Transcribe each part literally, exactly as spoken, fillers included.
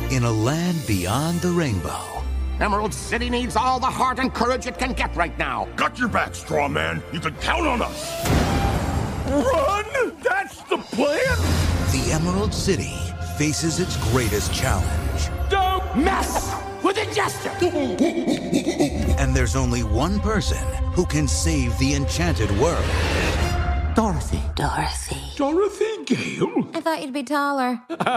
in a land beyond the rainbow. Emerald City needs all the heart and courage it can get right now. Got your back, straw man. You can count on us. Run! That's the plan? The Emerald City faces its greatest challenge. Don't mess with the jester! And there's only one person who can save the enchanted world. Dorothy. Dorothy. Dorothy Gale? I thought you'd be taller.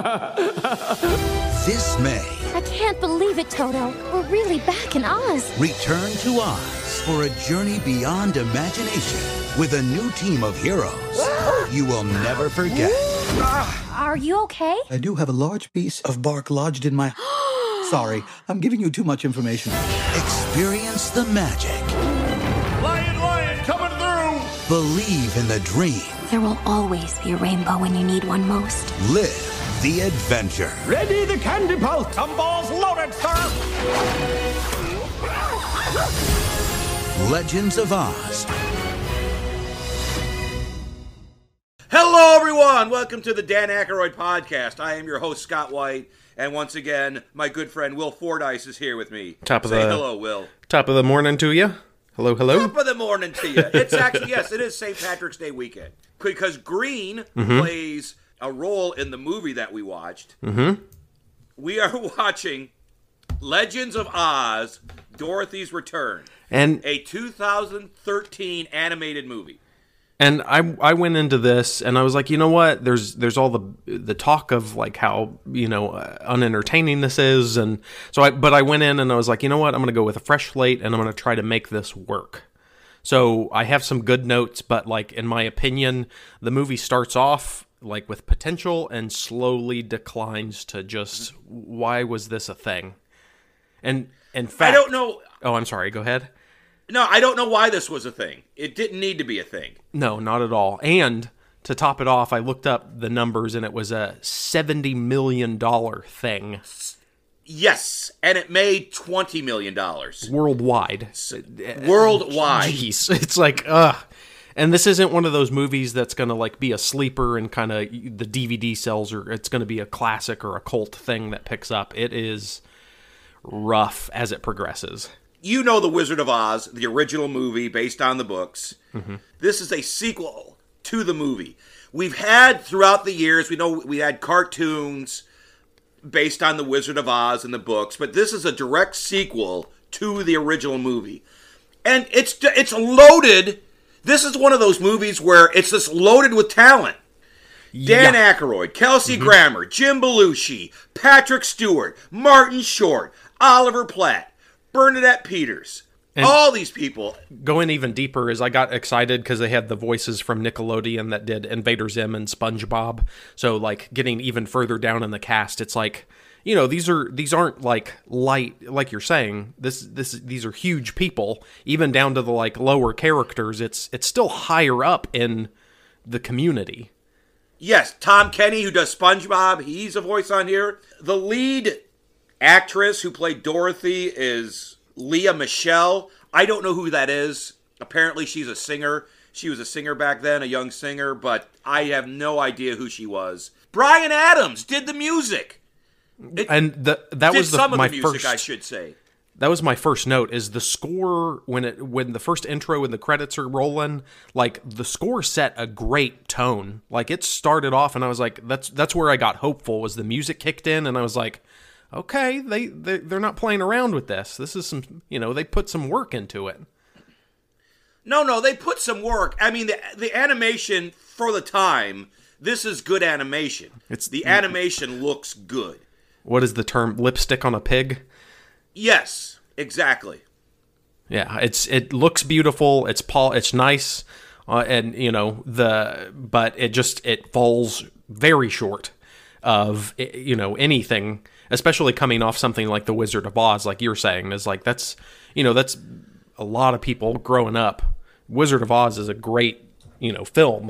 This May, I can't believe it, Toto. We're really back in Oz. return to Oz for a journey beyond imagination with a new team of heroes you will never forget. Are you okay? I do have a large piece of bark lodged in my... Sorry, I'm giving you too much information. Experience the magic. Lion, lion, coming through! Believe in the dream. There will always be a rainbow when you need one most. Live the adventure. Ready the candy pulse. Some balls loaded, sir. Legends of Oz. Hello, everyone. Welcome to the Dan Aykroyd podcast. I am your host, Scott White. And once again, my good friend Will Fordyce is here with me. Top of Say the hello, Will. Top of the morning to you. Hello, hello. Top of the morning to you. It's actually, yes, it is Saint Patrick's Day weekend. Because Green Mm-hmm. plays a role in the movie that we watched. Mm-hmm. We are watching Legends of Oz, Dorothy's Return, And a two thousand thirteen animated movie. and I I went into this and I was like, you know what? There's there's all the the talk of like how, you know, uh, unentertaining this is, and so I but I went in and I was like, you know what? I'm going to go with a fresh slate and I'm going to try to make this work. So I have some good notes, but like in my opinion, the movie starts off like with potential and slowly declines to just why was this a thing? And in fact, I don't know. Oh, I'm sorry. Go ahead. No, I don't know why this was a thing. It didn't need to be a thing. No, not at all. And to top it off, I looked up the numbers and it was a seventy million dollars thing. Yes, and it made twenty million dollars. Worldwide. Worldwide. Jeez. It's like, ugh. And this isn't one of those movies that's going to like be a sleeper and kind of the D V D sells, or it's going to be a classic or a cult thing that picks up. It is rough as it progresses. You know The Wizard of Oz, the original movie based on the books. Mm-hmm. This is a sequel to the movie. We've had throughout the years, we know we had cartoons based on The Wizard of Oz and the books, but this is a direct sequel to the original movie. And it's it's loaded. This is one of those movies where it's just loaded with talent. Dan Yeah. Aykroyd, Kelsey Mm-hmm. Grammer, Jim Belushi, Patrick Stewart, Martin Short, Oliver Platt, Bernadette Peters. And- all these people. Going even deeper is I got excited because they had the voices from Nickelodeon that did Invader Zim and SpongeBob. So like getting even further down in the cast, it's like, you know, these are these aren't like light, like you're saying. This this these are huge people, even down to the like lower characters. It's it's still higher up in the community. Yes, Tom Kenny, who does SpongeBob, he's a voice on here. The lead actress who played Dorothy is Leah Michelle. I don't know who that is. Apparently she's a singer. She was a singer back then, a young singer, but I have no idea who she was. Bryan Adams did the music. It And the that did was the, some of my the music, first. I should say. That was my first note. Is the score when it when the first intro and the credits are rolling, like the score set a great tone. Like it started off, and I was like, that's that's where I got hopeful. Was the music kicked in, and I was like, okay, they they they're not playing around with this. This is some, you know, they put some work into it. No, no, they put some work. I mean, the the animation for the time, this is good animation. It's- the animation looks good. What is the term? Lipstick on a pig? Yes, exactly. Yeah, it's it looks beautiful. It's pol- It's nice, uh, and you know the but it just it falls very short of you know anything, especially coming off something like The Wizard of Oz, like you're saying, is like that's you know that's a lot of people growing up. Wizard of Oz is a great you know film.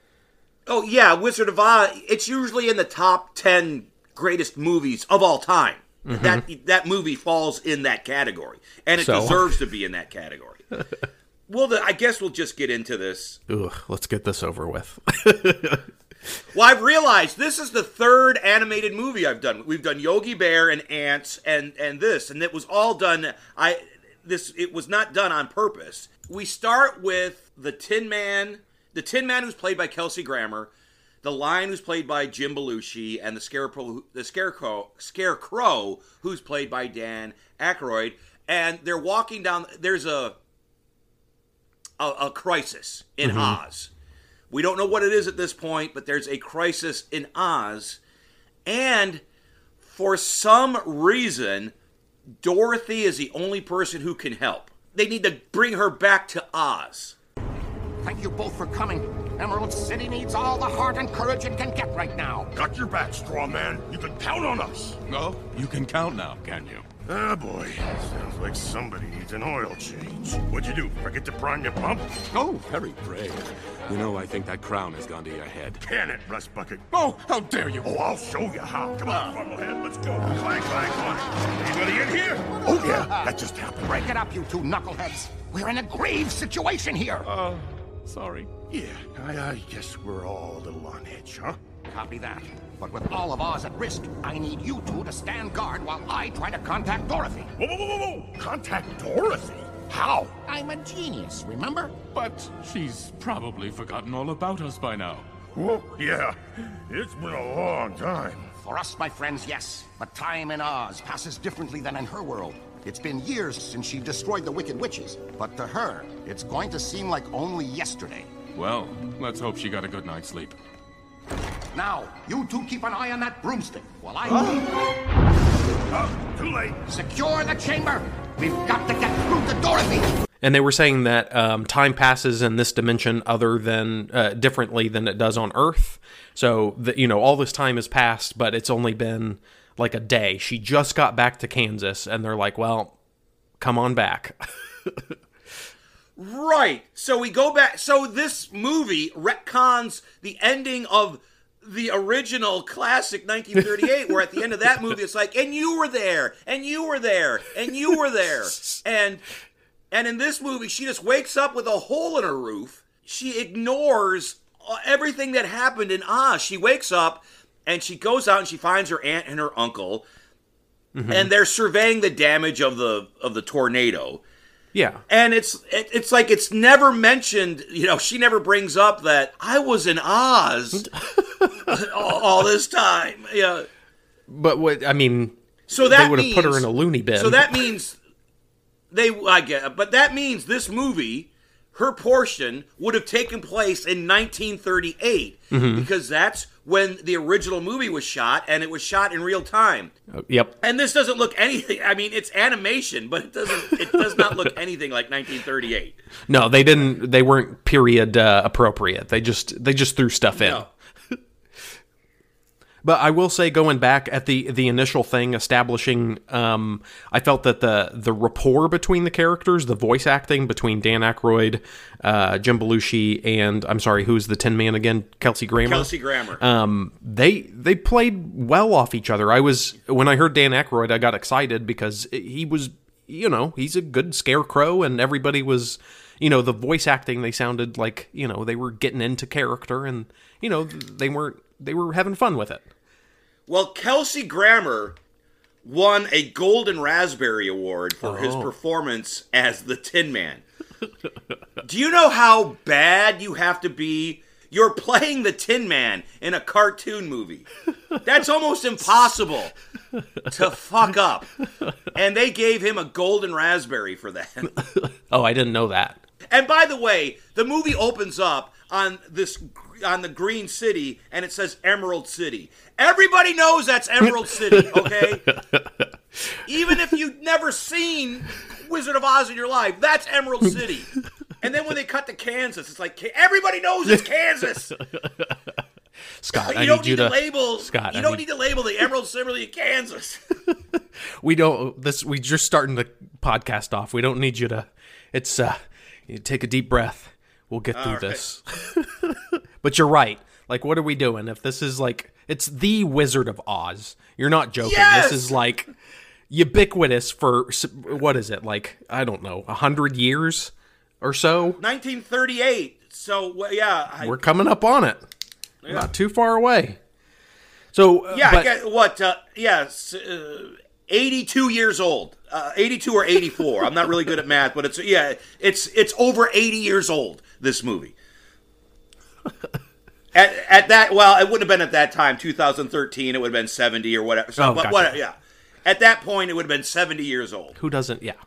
Oh yeah, Wizard of Oz. It's usually in the top ten greatest movies of all time. Mm-hmm. That that movie falls in that category, and it So. deserves to be in that category. Well, the, I guess we'll just get into this. Ugh, let's get this over with. Well, I've realized this is the third animated movie I've done. We've done Yogi Bear and Ants and and this, and it was all done. I this it was not done on purpose. We start with the Tin Man, the Tin Man who's played by Kelsey Grammer, the Lion who's played by Jim Belushi, and the Scarecrow, the Scarecrow, Scarecrow who's played by Dan Aykroyd. And they're walking down. There's a a, a crisis in mm-hmm. Oz. We don't know what it is at this point, but there's a crisis in Oz. And for some reason, Dorothy is the only person who can help. They need to bring her back to Oz. Thank you both for coming. Emerald City needs all the heart and courage it can get right now. Got your back, straw man. You can count on us. No, you can count now, can you? Ah, boy. Sounds like somebody needs an oil change. What'd you do? Forget to prime your pump? Oh, very brave. You know, I think that crown has gone to your head. Can it, Rust Bucket? Oh, how dare you! Oh, I'll show you how. Come on, Fumblehead. Let's go. Clang, clang, clang. Anybody in here? Oh, yeah. That just happened. Break it up, you two knuckleheads. We're in a grave situation here. Uh, sorry. Yeah, I, I guess we're all a little on edge, huh? Copy that. But with all of Oz at risk, I need you two to stand guard while I try to contact Dorothy. Whoa, whoa, whoa, whoa! Contact Dorothy? How? I'm a genius, remember? But she's probably forgotten all about us by now. Whoa, yeah. It's been a long time. For us, my friends, yes. But time in Oz passes differently than in her world. It's been years since she destroyed the Wicked Witches. But to her, it's going to seem like only yesterday. Well, let's hope she got a good night's sleep. Now, you two keep an eye on that broomstick while I... Oh, too late. Secure the chamber. We've got to get through to Dorothy. And they were saying that um, time passes in this dimension other than uh, differently than it does on Earth. So that, you know, all this time has passed, but it's only been like a day. She just got back to Kansas, and they're like, "Well, come on back." Right. So we go back. So this movie retcons the ending of the original classic nineteen thirty-eight, where at the end of that movie, it's like, and you were there, and you were there, and you were there. And and in this movie, she just wakes up with a hole in her roof. She ignores everything that happened in Oz. She wakes up, and she goes out, and she finds her aunt and her uncle, mm-hmm. and they're surveying the damage of the of the tornado. Yeah. And it's it, it's like it's never mentioned, you know, she never brings up that I was in Oz all, all this time. Yeah. But what, I mean, so that they would means, have put her in a loony bin. So that means they, I get, but that means this movie, her portion would have taken place in nineteen thirty-eight mm-hmm. because that's when the original movie was shot, and it was shot in real time. Uh, yep. And this doesn't look anything. I mean, it's animation, but it doesn't. It does not look anything like nineteen thirty-eight. No, they didn't. They weren't period uh, appropriate. They just they just threw stuff in. No. But I will say, going back at the the initial thing, establishing, um, I felt that the the rapport between the characters, the voice acting between Dan Aykroyd, uh, Jim Belushi, and I'm sorry, who's the Tin Man again? Kelsey Grammer. Kelsey Grammer. Um, they they played well off each other. I was when I heard Dan Aykroyd, I got excited because he was, you know, he's a good scarecrow, and everybody was, you know, the voice acting. They sounded like, you know, they were getting into character, and you know, they weren't. They were having fun with it. Well, Kelsey Grammer won a Golden Raspberry Award for oh. his performance as the Tin Man. Do you know how bad you have to be? You're playing the Tin Man in a cartoon movie. That's almost impossible to fuck up. And they gave him a Golden Raspberry for that. Oh, I didn't know that. And by the way, the movie opens up on this on the green city, and it says Emerald City. Everybody knows that's Emerald City, okay? Even if you've never seen Wizard of Oz in your life, that's Emerald City. And then when they cut to Kansas, it's like, everybody knows it's Kansas. Scott, you I don't need need you to, to label. Scott, you I don't need... need to label the Emerald City in Kansas. We don't. This we just starting the podcast off. We don't need you to. It's uh, you take a deep breath. We'll get through right. this. But you're right. Like, what are we doing? If this is like, it's the Wizard of Oz. You're not joking. Yes! This is like ubiquitous for, what is it? Like, I don't know, a hundred years or so? nineteen thirty-eight. So, well, yeah. I, We're coming up on it. Yeah. Not too far away. So uh, yeah, but, I get, what? Uh, yeah, uh, eighty-two years old. Uh, eighty-two or eighty-four. I'm not really good at math, but it's yeah, it's it's over eighty years old. This movie. at at that, well, it wouldn't have been at that time. two thousand thirteen, it would have been seventy or whatever. So, oh, but gotcha. what? Yeah, at that point, it would have been seventy years old. Who doesn't? Yeah.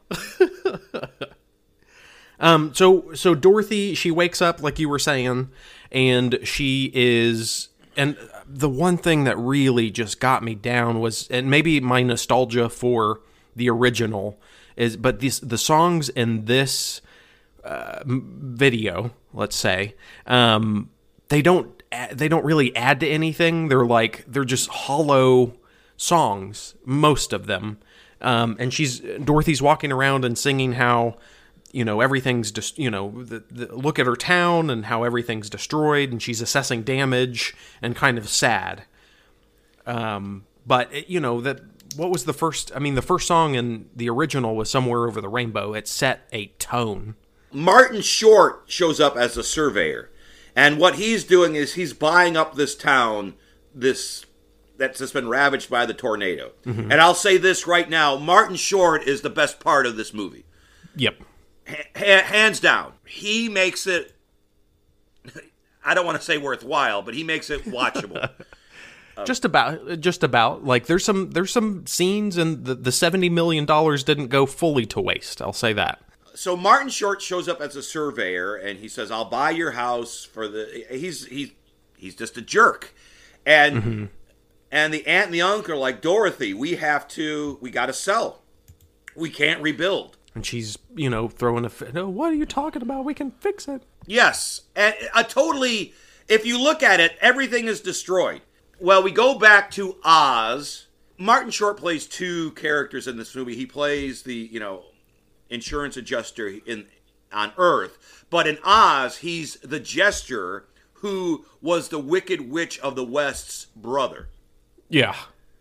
um. So so Dorothy, she wakes up like you were saying, and she is and. The one thing that really just got me down was, and maybe my nostalgia for the original is, but these the songs in this uh, video, let's say, um, they don't they don't really add to anything. They're like they're just hollow songs, most of them. Um, and she's Dorothy's walking around and singing how, you know, everything's just, you know, the, the, look at her town and how everything's destroyed, and she's assessing damage and kind of sad. Um, but it, you know, that what was the first? I mean, the first song in the original was Somewhere Over the Rainbow. It set a tone. Martin Short shows up as a surveyor, and what he's doing is he's buying up this town, this that's just been ravaged by the tornado. Mm-hmm. And I'll say this right now: Martin Short is the best part of this movie. Yep. H- hands down, he makes it, I don't want to say worthwhile, but he makes it watchable. um, just about, just about. Like, there's some there's some scenes, and the, the seventy million dollars didn't go fully to waste. I'll say that. So Martin Short shows up as a surveyor, and he says, I'll buy your house for the, he's he's, he's just a jerk. And mm-hmm. and the aunt and the uncle are like, Dorothy, we have to, we got to sell. We can't rebuild. And she's, you know, throwing a fit. No, what are you talking about? We can fix it. Yes. And a totally, if you look at it, everything is destroyed. Well, we go back to Oz. Martin Short plays two characters in this movie. He plays the, you know, insurance adjuster in on Earth. But in Oz, he's the jester who was the Wicked Witch of the West's brother. Yeah.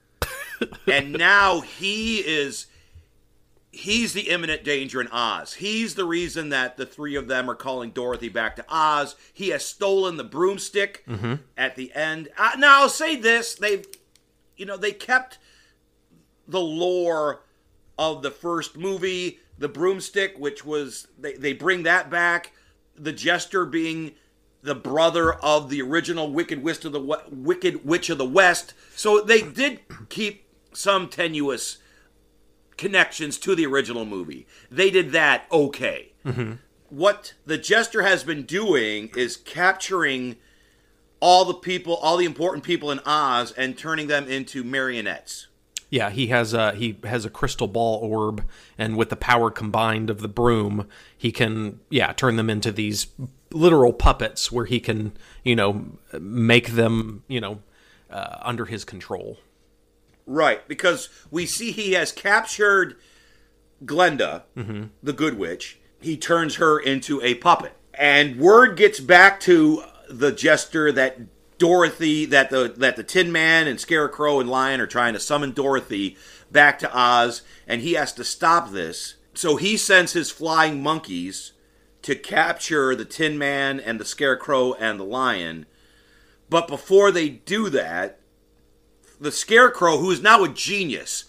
And now he is... He's the imminent danger in Oz. He's the reason that the three of them are calling Dorothy back to Oz. He has stolen the broomstick mm-hmm. at the end. Uh, now, I'll say this. They, you know, they kept the lore of the first movie, the broomstick, which was, they, they bring that back. The jester being the brother of the original Wicked Witch of the, Wicked Witch of the West. So they did keep some tenuous connections to the original movie. They did that okay. Mm-hmm. What the jester has been doing is capturing all the people, all the important people in Oz, and turning them into marionettes. Yeah, he has a he has a crystal ball orb, and with the power combined of the broom, he can yeah turn them into these literal puppets, where he can you know make them you know uh, under his control. Right, because we see he has captured Glenda, mm-hmm. the Good Witch. He turns her into a puppet. And word gets back to the jester that Dorothy, that the that the Tin Man and Scarecrow and Lion are trying to summon Dorothy back to Oz, and he has to stop this. So he sends his flying monkeys to capture the Tin Man and the Scarecrow and the Lion. But before they do that, the Scarecrow, who is now a genius,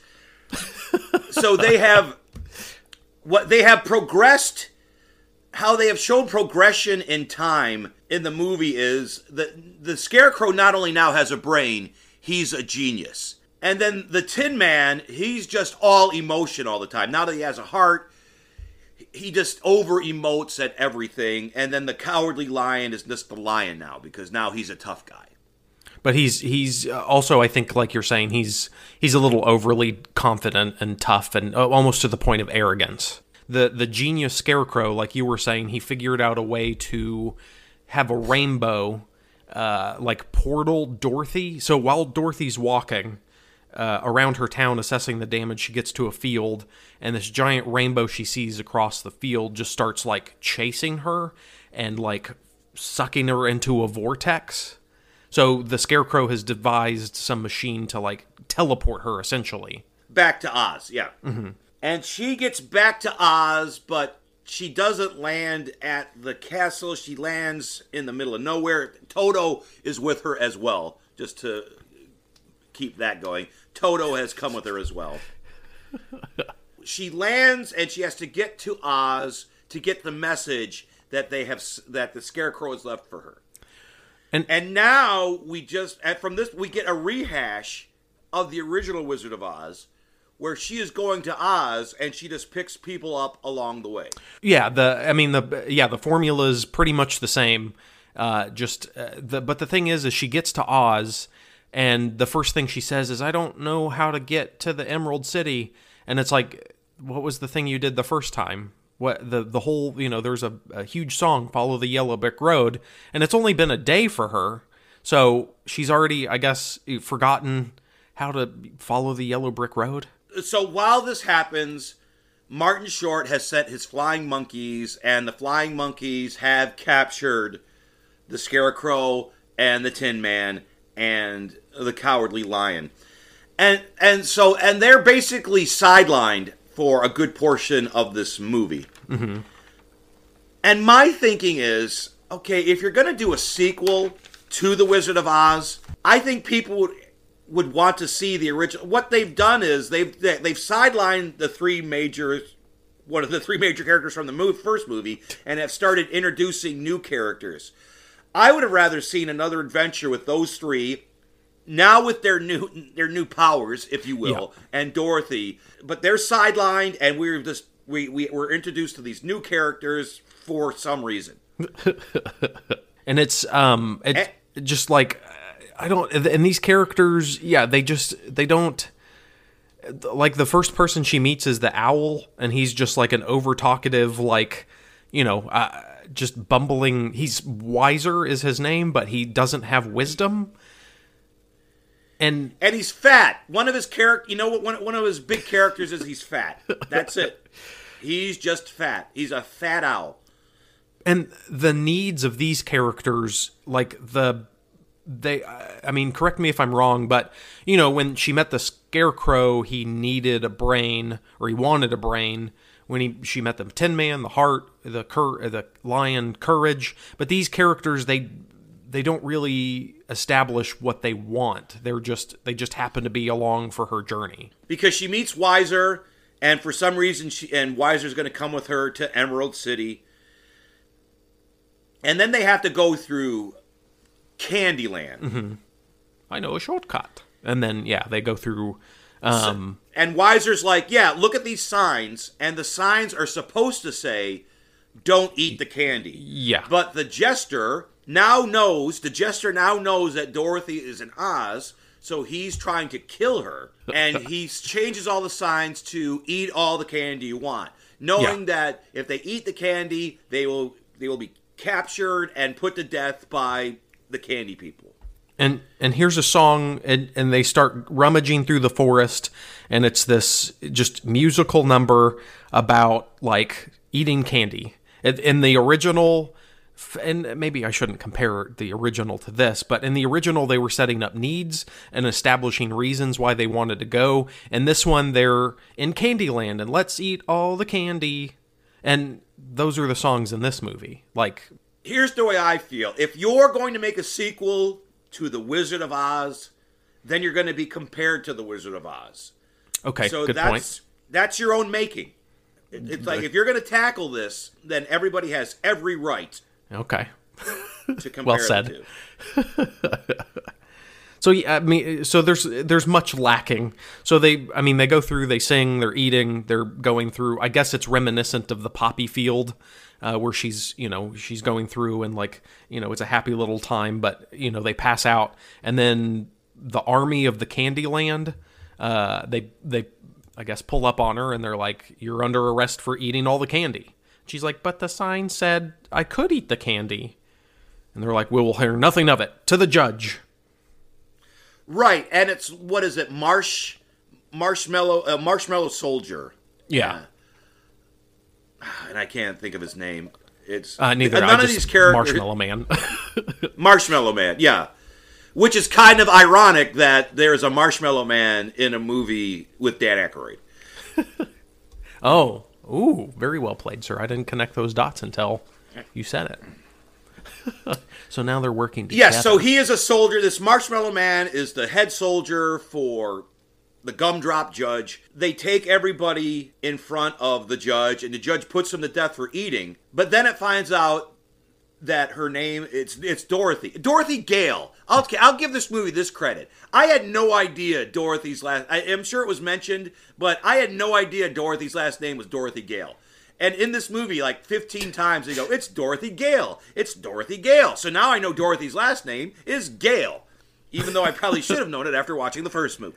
so they have what they have progressed. How they have shown progression in time in the movie is that the Scarecrow not only now has a brain, he's a genius, and then the Tin Man, he's just all emotion all the time. Now that he has a heart, he just over emotes at everything, and then the Cowardly Lion is just the lion now because now he's a tough guy. But he's he's also, I think, like you're saying, he's he's a little overly confident and tough, and almost to the point of arrogance. The the genius Scarecrow, like you were saying, he figured out a way to have a rainbow, uh, like portal Dorothy. So while Dorothy's walking uh, around her town, assessing the damage, she gets to a field, and this giant rainbow she sees across the field just starts like chasing her and like sucking her into a vortex. So the Scarecrow has devised some machine to, like, teleport her, essentially. Back to Oz, yeah. Mm-hmm. And she gets back to Oz, but she doesn't land at the castle. She lands in the middle of nowhere. Toto is with her as well, just to keep that going. Toto has come with her as well. She lands, and she has to get to Oz to get the message that they have that the Scarecrow has left for her. And and now we just and from this we get a rehash of the original Wizard of Oz, where she is going to Oz and she just picks people up along the way. Yeah, the I mean the yeah the formula is pretty much the same. Uh, just uh, the but the thing is, is she gets to Oz, and the first thing she says is, "I don't know how to get to the Emerald City," and it's like, what was the thing you did the first time? What the the whole you know there's a, a huge song, "Follow the Yellow Brick Road," and it's only been a day for her, so she's already I guess forgotten how to follow the Yellow Brick Road. So while this happens, Martin Short has sent his flying monkeys, and the flying monkeys have captured the Scarecrow and the Tin Man and the Cowardly Lion. And and so and they're basically sidelined for a good portion of this movie. Mm-hmm. And my thinking is, okay, if you're going to do a sequel to The Wizard of Oz, I think people would would want to see the original. What they've done is they've they've sidelined the three major, one of the three major characters from the movie, first movie, and have started introducing new characters. I would have rather seen another adventure with those three, now with their new their new powers, if you will, yeah. and Dorothy. But they're sidelined, and we're just we we we're introduced to these new characters for some reason. And it's um it's and, just like. I don't, and these characters, yeah, they just, they don't, like the first person she meets is the owl, and he's just like an over-talkative, like, you know, uh, just bumbling, he's Wiser is his name, but he doesn't have wisdom. And and he's fat. One of his character, you know what, one, one of his big characters is he's fat. That's it. He's just fat. He's a fat owl. And the needs of these characters, like the... They, I mean, correct me if I'm wrong, but, you know, when she met the Scarecrow, he needed a brain, or he wanted a brain. When he she met the Tin Man, the Heart, the cur, the Lion, Courage. But these characters, they they don't really establish what they want. They're just they just happen to be along for her journey. Because she meets Wiser, and for some reason, she and Wiser's going to come with her to Emerald City. And then they have to go through Candyland. Mm-hmm. I know a shortcut. And then, yeah, they go through... Um, so, and Wiser's like, yeah, look at these signs. And the signs are supposed to say, don't eat the candy. Yeah. But the Jester now knows, the Jester now knows that Dorothy is in Oz, so he's trying to kill her. And he changes all the signs to eat all the candy you want. Knowing yeah. that if they eat the candy, they will they will be captured and put to death by... the candy people. And and here's a song, and, and they start rummaging through the forest, and it's this just musical number about, like, eating candy. In, in the original, and maybe I shouldn't compare the original to this, but in the original they were setting up needs and establishing reasons why they wanted to go. And this one, they're in Candyland, and let's eat all the candy. And those are the songs in this movie. Like... Here's the way I feel. If you're going to make a sequel to The Wizard of Oz, then you're going to be compared to The Wizard of Oz. Okay, so good that's, point. That's your own making. It's like, if you're going to tackle this, then everybody has every right okay. to compare well said. the two. So yeah, I mean, so there's there's much lacking. So they, I mean, they go through, they sing, they're eating, they're going through. I guess it's reminiscent of the poppy field, uh, where she's, you know, she's going through, and like, you know, it's a happy little time. But you know, they pass out, and then the army of the Candyland, uh, they they, I guess, pull up on her, and they're like, "You're under arrest for eating all the candy." She's like, "But the sign said I could eat the candy," and they're like, "We will hear nothing of it." To the judge. Right, and it's, what is it, Marsh, Marshmallow, uh, Marshmallow Soldier. Yeah. Uh, and I can't think of his name. It's uh, neither. None I of just, these characters. Marshmallow Man. Marshmallow Man, yeah. Which is kind of ironic that there's a Marshmallow Man in a movie with Dan Aykroyd. Oh, Ooh, very well played, sir. I didn't connect those dots until you said it. So now they're working together. Yes, so he is a soldier. This Marshmallow Man is the head soldier for the Gumdrop Judge. They take everybody in front of the judge, and the judge puts them to death for eating. But then it finds out that her name, it's it's Dorothy. Dorothy Gale. I'll, I'll give this movie this credit. I had no idea Dorothy's last... I am sure it was mentioned, but I had no idea Dorothy's last name was Dorothy Gale. And in this movie, like fifteen times, they go, it's Dorothy Gale. It's Dorothy Gale. So now I know Dorothy's last name is Gale, even though I probably should have known it after watching the first movie.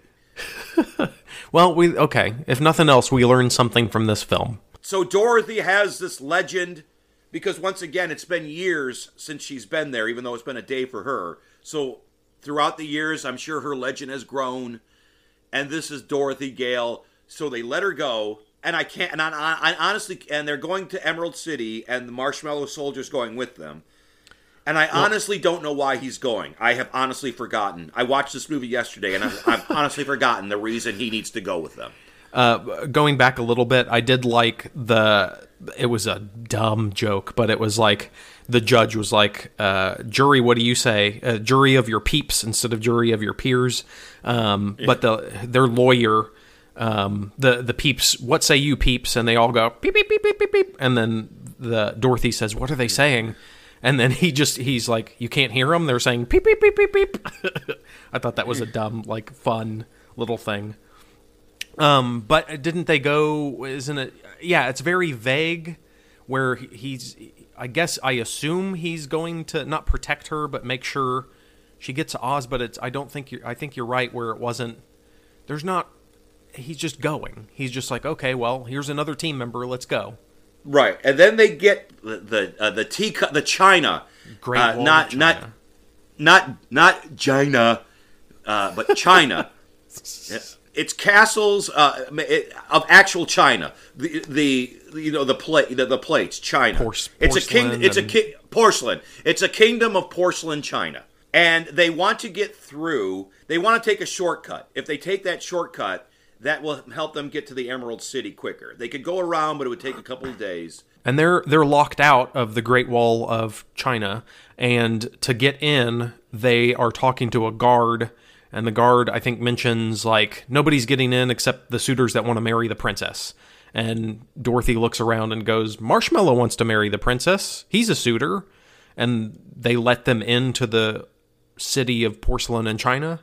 Well, we okay. If nothing else, we learned something from this film. So Dorothy has this legend, because once again, it's been years since she's been there, even though it's been a day for her. So throughout the years, I'm sure her legend has grown, and this is Dorothy Gale. So they let her go, and I can't. And I, I honestly, and they're going to Emerald City, and the Marshmallow Soldier's going with them. And I honestly don't know why he's going. I have honestly forgotten. I watched this movie yesterday, and I've, I've honestly forgotten the reason he needs to go with them. Uh, going back a little bit, I did like the... It was a dumb joke, but it was like the judge was like, uh, jury, what do you say? Uh, jury of your peeps instead of jury of your peers. Um, yeah. But the their lawyer, um, the, the peeps, what say you peeps? And they all go, beep, beep, beep, beep, beep, beep. And then the Dorothy says, what are they saying? And then he just, he's like, you can't hear them? They're saying, beep, beep, beep, beep, beep. I thought that was a dumb, like, fun little thing. Um, but didn't they go, isn't it, yeah, it's very vague where he's, I guess, I assume he's going to not protect her, but make sure she gets to Oz, but it's, I don't think you're, I think you're right where it wasn't, there's not, he's just going. He's just like, okay, well, here's another team member, let's go. Right, and then they get the the, uh, the teacup, the China, Great uh, Wall not of China. not not not China, uh, but China. It's castles uh, it, of actual China. The the you know the plate the, the plates China. Por- it's a king. It's and... a ki- porcelain. It's a kingdom of porcelain China, and they want to get through. They want to take a shortcut. If they take that shortcut, that will help them get to the Emerald City quicker. They could go around, but it would take a couple of days. And they're they're locked out of the Great Wall of China, and to get in, they are talking to a guard. And the guard, I think, mentions, like, nobody's getting in except the suitors that want to marry the princess. And Dorothy looks around and goes, Marshmallow wants to marry the princess. He's a suitor. And they let them into the city of porcelain in China.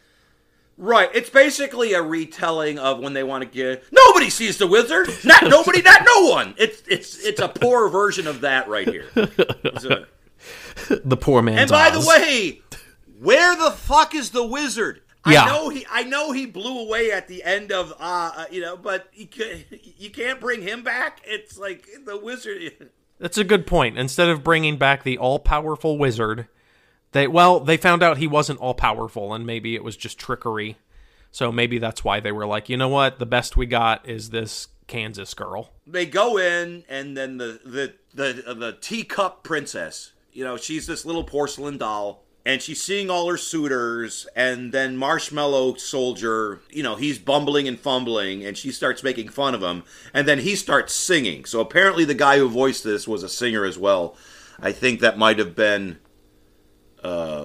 Right. It's basically a retelling of when they want to get... Nobody sees the wizard! Not nobody, not no one! It's it's it's a poor version of that right here. A... The poor man's And by Oz. the way... Where the fuck is the wizard? Yeah. I know he. I know he blew away at the end of, uh, uh you know, but you, can, you can't bring him back. It's like the wizard. That's a good point. Instead of bringing back the all-powerful wizard, they well, they found out he wasn't all-powerful, and maybe it was just trickery. So maybe that's why they were like, you know what? The best we got is this Kansas girl. They go in, and then the the the uh, the teacup princess. You know, she's this little porcelain doll. And she's seeing all her suitors, and then Marshmallow Soldier, you know, he's bumbling and fumbling, and she starts making fun of him, and then he starts singing. So apparently the guy who voiced this was a singer as well. I think that might have been, uh,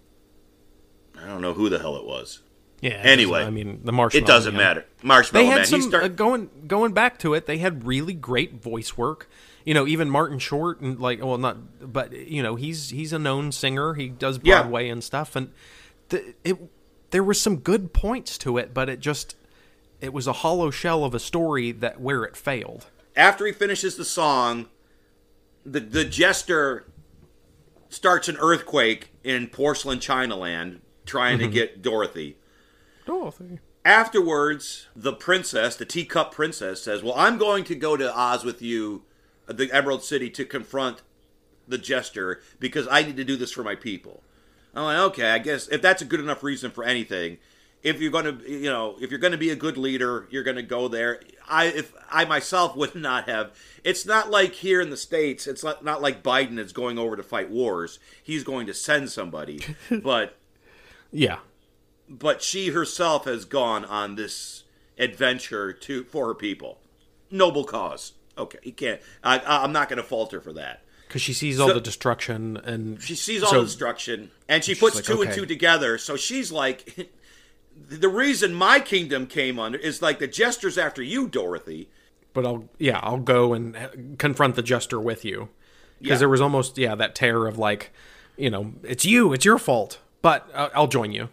I don't know who the hell it was. Yeah. Anyway, I mean, the Marshmallow It doesn't Man. matter. Marshmallow They had Man. some, he start- uh, going going back to it, they had really great voice work. You know, even Martin Short and like, well, not, but you know, he's he's a known singer. He does Broadway yeah. and stuff, and the, it there was some good points to it, but it just it was a hollow shell of a story that where it failed. After he finishes the song, the the jester starts an earthquake in porcelain China land, trying to get Dorothy. Dorothy. Afterwards, the princess, the teacup princess, says, "Well, I'm going to go to Oz with you." The Emerald City to confront the jester because I need to do this for my people. I'm like, okay, I guess if that's a good enough reason for anything, if you're going to, you know, if you're going to be a good leader, you're going to go there. I, if I myself would not have. It's not like here in the States. It's not, not like Biden is going over to fight wars. He's going to send somebody, but yeah, but she herself has gone on this adventure to for her people. noble cause. Okay, you can't. I, I'm not going to falter for that. Because she sees all So- the destruction, and She sees all so- the destruction, and she puts like, two and okay. two together. So she's like, the reason my kingdom came under is like the jester's after you, Dorothy. But I'll yeah, I'll go and uh, confront the jester with you. Because Yeah. there was almost yeah that terror of like, you know, it's you, it's your fault. But uh, I'll join you.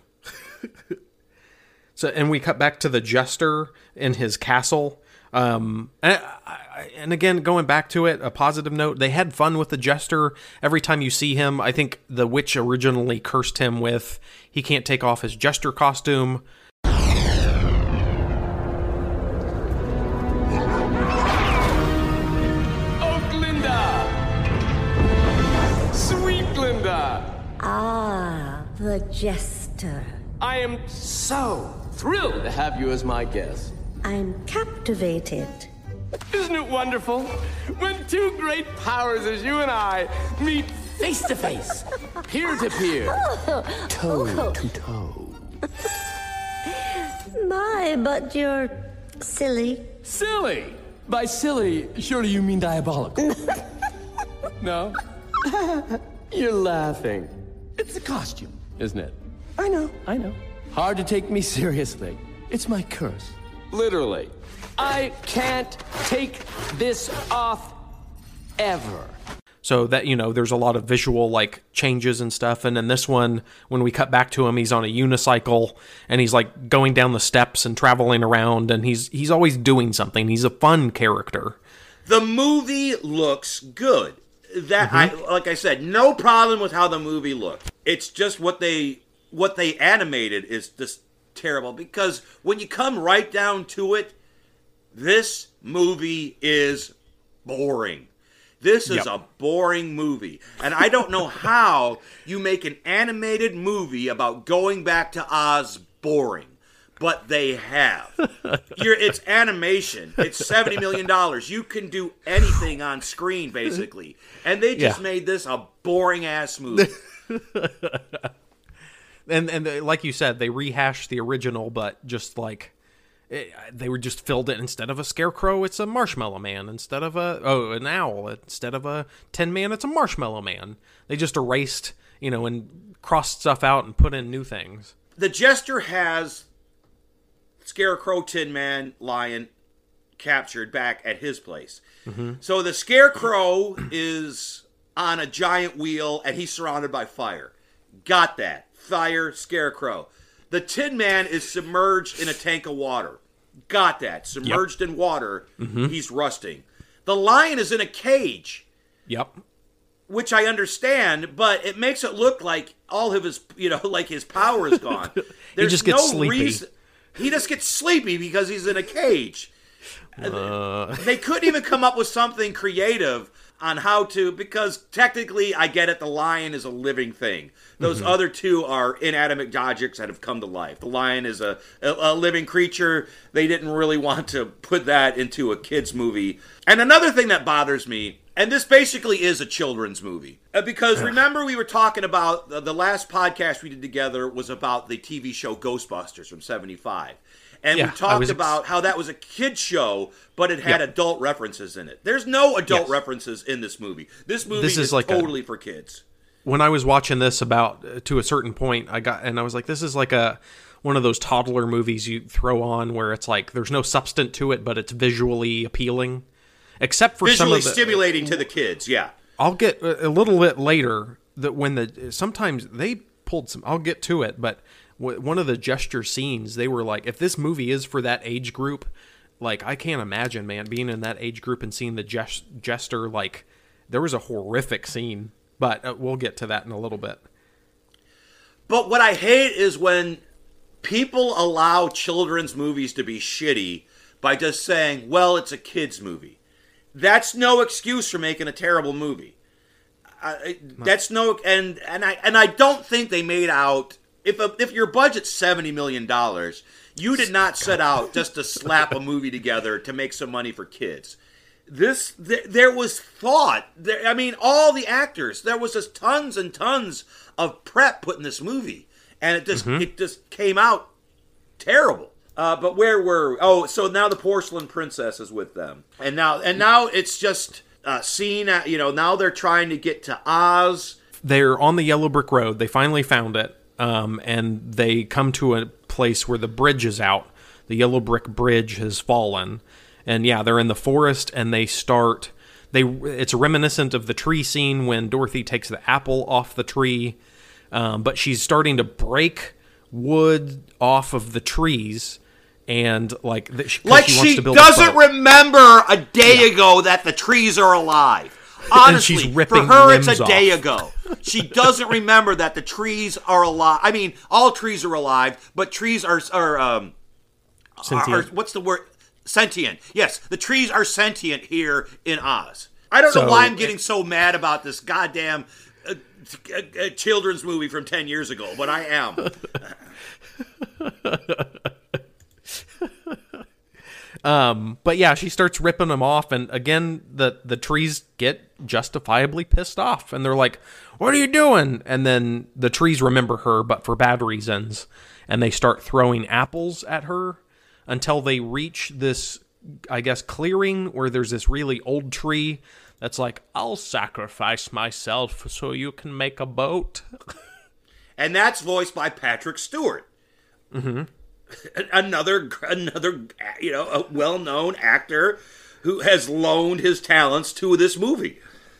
So and we cut back to the jester in his castle. Um, and, I, and again, going back to it, a positive note, they had fun with the jester. Every time you see him, I think the witch originally cursed him with, he can't take off his jester costume. Oh, Glinda! Sweet Glinda! Ah, the jester. I am so thrilled to have you as my guest. I'm captivated. Isn't it wonderful? When two great powers as you and I meet face to face, peer to peer, toe to toe. My, but you're silly. Silly! By silly, surely you mean diabolical. No? You're laughing. It's a costume, isn't it? I know, I know. Hard to take me seriously. It's my curse. Literally. I can't take this off ever. So that, you know, there's a lot of visual like changes and stuff. And in this one, when we cut back to him, he's on a unicycle and he's like going down the steps and traveling around, and he's he's always doing something. He's a fun character. The movie looks good. That I like I said, no problem with how the movie looked. It's just what they what they animated is just terrible, because when you come right down to it, this movie is boring. This is Yep. a boring movie. And I don't know how you make an animated movie about going back to Oz boring. But they have. You're, it's animation. It's seventy million dollars. You can do anything on screen, basically. And they just Yeah. made this a boring-ass movie. And and they, like you said, they rehashed the original, but just like it, they were just filled it. Instead of a scarecrow, it's a marshmallow man. Instead of a oh an owl, instead of a tin man, it's a marshmallow man. They just erased, you know, and crossed stuff out and put in new things. The Jester has Scarecrow, Tin Man, Lion captured back at his place. So the Scarecrow is on a giant wheel and he's surrounded by fire. Got that. Fire, Scarecrow. The Tin Man is submerged in a tank of water. Got that. Submerged in water. He's rusting. The Lion is in a cage, Yep. which I understand, but it makes it look like all of his, you know, like his power is gone. There's just gets no sleepy. reason. He just gets sleepy because he's in a cage. Uh, They couldn't even come up with something creative on how to, because technically, I get it, the lion is a living thing. Those Mm-hmm. other two are inanimate objects that have come to life. The lion is a, a, a living creature. They didn't really want to put that into a kid's movie. And another thing that bothers me, and this basically is a children's movie, uh, because remember we were talking about, the, the last podcast we did together was about the T V show Ghostbusters from seventy-five. And Yeah, we I talked was ex- about how that was a kid show, but it had Yeah. adult references in it. There's no adult Yes. references in this movie. This movie This is is, like a- totally for kids. when I was watching this about uh, to a certain point, I got and I was like, this is like a one of those toddler movies you throw on where it's like there's no substance to it, but it's visually appealing. Except for some Visually of the, stimulating to the kids, yeah. I'll get a a little bit later that when the sometimes they pulled some. I'll get to it, but w- one of the gesture scenes, they were like, if this movie is for that age group, like I can't imagine, man, being in that age group and seeing the ges- jester. Like there was a horrific scene, but uh, we'll get to that in a little bit. But what I hate is when people allow children's movies to be shitty by just saying, well, it's a kid's movie. That's no excuse for making a terrible movie. I, that's no, and and I and I don't think they made out. If a, if your budget's seventy million dollars, you did not set out just to slap a movie together to make some money for kids. This th- there was thought. There, I mean, all the actors. There was just tons and tons of prep put in this movie, and it just it just came out terrible. Uh, but where were? Oh, so now the porcelain princess is with them, and now and now it's just uh, seen. At, you know, now they're trying to get to Oz. They're on the yellow brick road. They finally found it, um, and they come to a place where the bridge is out. The yellow brick bridge has fallen, and yeah, they're in the forest, and they start. They it's reminiscent of the tree scene when Dorothy takes the apple off the tree, um, but she's starting to break wood off of the trees. And like, the, like she, she to build doesn't remember a day yeah. ago that the trees are alive. Honestly, she's ripping for her, it's a off. day ago. She doesn't remember that the trees are alive. I mean, all trees are alive, but trees are are um, are, are what's the word? Sentient. Yes, the trees are sentient here in Oz. I don't so, know why I'm getting so mad about this goddamn uh, uh, children's movie from ten years ago, but I am. Um, but yeah, she starts ripping them off, and again, the, the trees get justifiably pissed off, and they're like, what are you doing? And then the trees remember her, but for bad reasons, and they start throwing apples at her until they reach this, I guess, clearing where there's this really old tree that's like, I'll sacrifice myself so you can make a boat. And that's voiced by Patrick Stewart. Mm-hmm. Another, another, you know, a well-known actor who has loaned his talents to this movie.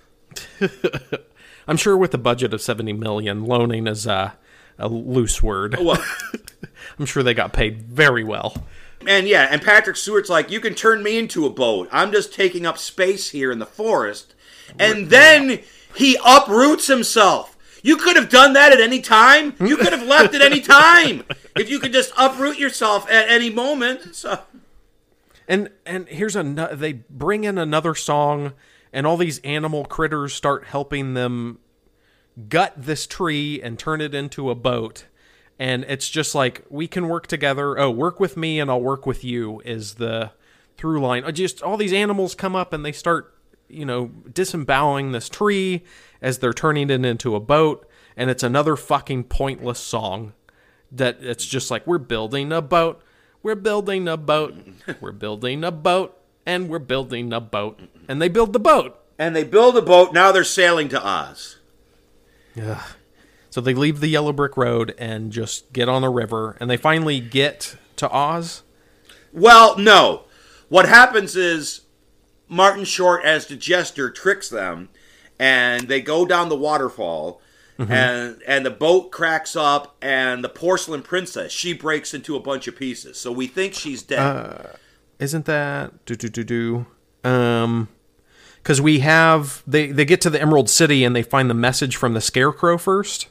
I'm sure with a budget of seventy million, loaning is a, a loose word. Well, I'm sure they got paid very well. And yeah, and Patrick Stewart's like, you can turn me into a boat. I'm just taking up space here in the forest. And then he uproots himself. You could have done that at any time. You could have left at any time. If you could just uproot yourself at any moment. So. And and here's a they bring in another song, and all these animal critters start helping them gut this tree and turn it into a boat. And it's just like, we can work together. Oh, work with me and I'll work with you is the through line. Just all these animals come up and they start, you know, disemboweling this tree as they're turning it into a boat, and it's another fucking pointless song that it's just like, we're building a boat, we're building a boat, we're building a boat, and we're building a boat, and they build the boat. And they build a boat, now they're sailing to Oz. Yeah. So they leave the yellow brick road and just get on the river, and they finally get to Oz? Well, no. What happens is Martin Short, as the jester, tricks them, and they go down the waterfall, mm-hmm. and and the boat cracks up, and the porcelain princess, she breaks into a bunch of pieces. So we think she's dead. Uh, isn't that do do do do? Um, because we have they they get to the Emerald City and they find the message from the Scarecrow first.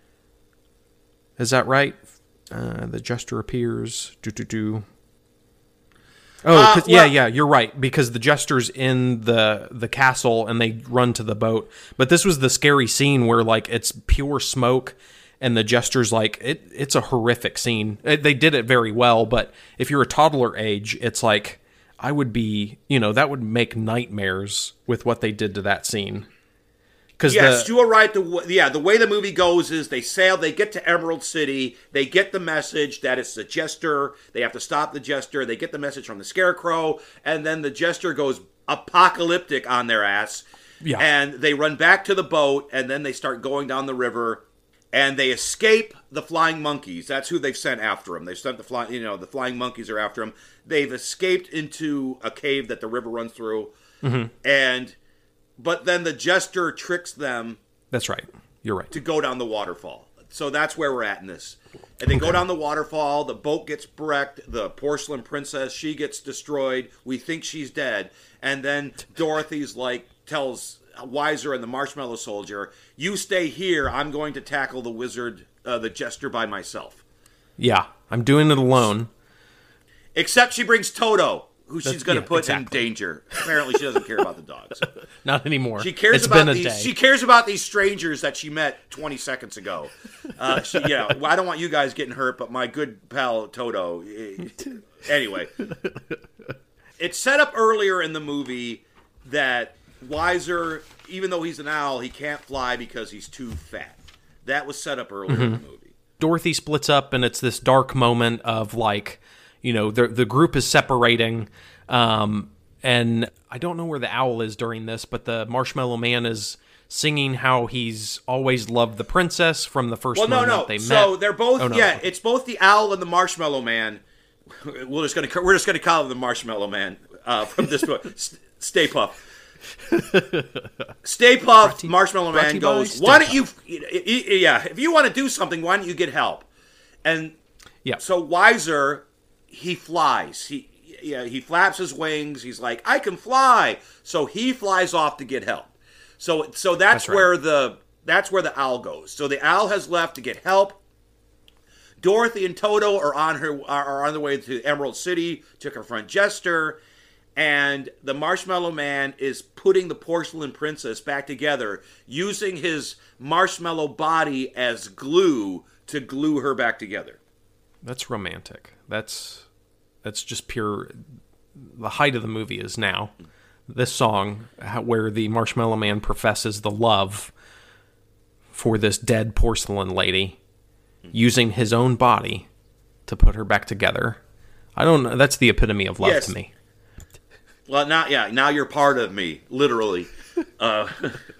Is that right? Uh, the jester appears. Do do do. Oh, uh, well, yeah, yeah, you're right, because the jester's in the the castle and they run to the boat. But this was the scary scene where, like, it's pure smoke and the jester's like, it. it's a horrific scene. It, they did it very well, but if you're a toddler age, it's like, I would be, you know, that would make nightmares with what they did to that scene. Yes, the, you are right. The yeah, the way the movie goes is they sail, they get to Emerald City, they get the message that it's the jester, they have to stop the jester, they get the message from the Scarecrow, and then the jester goes apocalyptic on their ass, yeah. and they run back to the boat, and then they start going down the river, and they escape the flying monkeys. That's who they've sent after them. They've sent the flying, you know, the flying monkeys are after them. They've escaped into a cave that the river runs through, mm-hmm. and... But then the jester tricks them. That's right. You're right. To go down the waterfall. So that's where we're at in this. And they okay. go down the waterfall. The boat gets wrecked. The porcelain princess, she gets destroyed. We think she's dead. And then Dorothy's like, tells Wiser and the Marshmallow Soldier, you stay here. I'm going to tackle the wizard, uh, the jester by myself. Yeah, I'm doing it alone. Except she brings Toto, who That's, she's going to yeah, put exactly. in danger. Apparently, she doesn't care about the dogs. Not anymore. She cares it's about been a these. day. She cares about these strangers that she met twenty seconds ago. Uh, she, yeah, well, I don't want you guys getting hurt, but my good pal Toto. Anyway, it's set up earlier in the movie that Wiser, even though he's an owl, he can't fly because he's too fat. That was set up earlier mm-hmm. in the movie. Dorothy splits up, and it's this dark moment of like, you know, the the group is separating, um, and I don't know where the owl is during this, but the Marshmallow Man is singing how he's always loved the princess from the first well, no, moment no. they met. So they're both, oh, no. yeah, it's both the owl and the Marshmallow Man. We're just gonna we're just gonna call him the Marshmallow Man uh, from this book. Stay Puft. Stay Puft. Marshmallow Man goes, "Why don't you? Yeah, if you want to do something, why don't you get help?" And yeah, so Weiser, he flies. He yeah he flaps his wings. He's like, "I can fly." So he flies off to get help. So so that's, that's right. where the that's where the owl goes. So the owl has left to get help. Dorothy and Toto are on her are on the way to Emerald City to confront Jester, and the Marshmallow Man is putting the porcelain princess back together using his marshmallow body as glue to glue her back together. That's romantic. That's that's just pure. The height of the movie is now this song where the Marshmallow Man professes the love for this dead porcelain lady, using his own body to put her back together. I don't know. That's the epitome of love yes. to me. Well, now, yeah, now you're part of me, literally. Uh,